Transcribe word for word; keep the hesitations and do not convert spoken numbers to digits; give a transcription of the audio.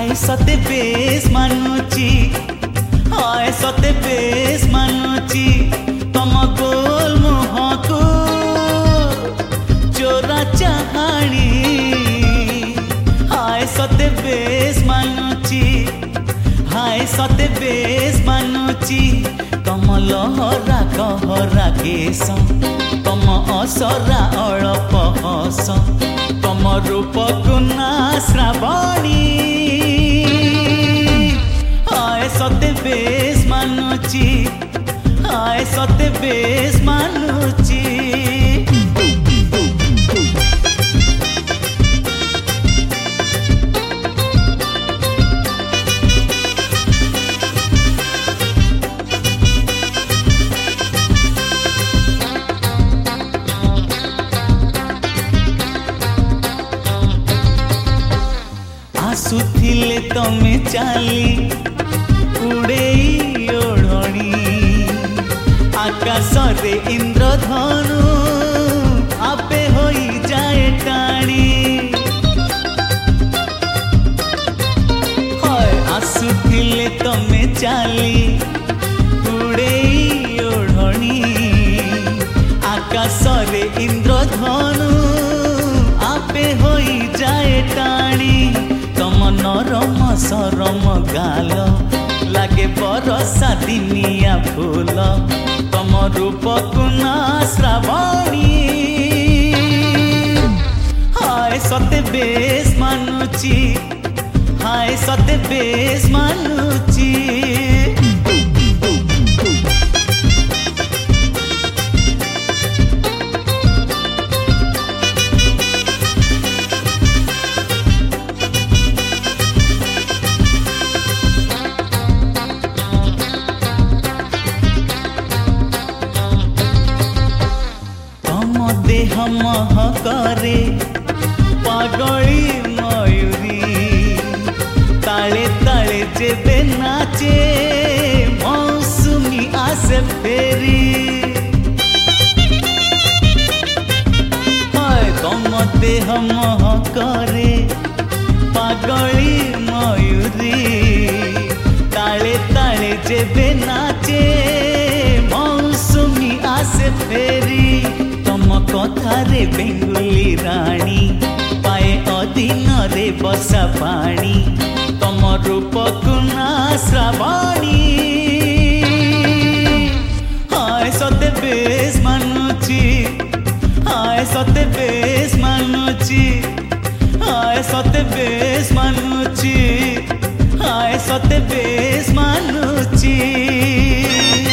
हाय सते बेस मानुची हाय सते बेस मानुची तम गोल मुह को चोरा चाहानी हाय सते बेस मानुची हाय सते बेस मानुची तम लहरा कहरा केस तम असरा अळप हस तम रूप गुना श्रावणी हाय सते बेस मानुची हाय सते बेस मानुची आसुथिले तमे चाली उड़ेई ओढ़णी आकाश रे इंद्रधनु आपे होई जाए टाणी हाय आसुथिले तमे चाली उड़ेई ओढ़णी आकाश रे इंद्रधनु आपे होई जाए टाणी तम नरम सरम गाल लागे बरसा दिनिया फूल तम रूप गुना श्रावणी हाय सते बेस मानुची हाय सते बेस मानुची देह महकरे पागली मयूरी ताले ताले जेबे नाचे मौसमी आसे फेरी हाय तम देह महकरे पागली मयूरी ताले ताले जेबे नाचे मौसमी आसे फेरी कथारे बेंगुली राणी पाए अधीन रे बसा पानी तम रूप गुना श्रावणी हाय सते बेस मानुची हाय सते बेस मानुची हाय सते बेस मानुची हाय सते बेस मानुची।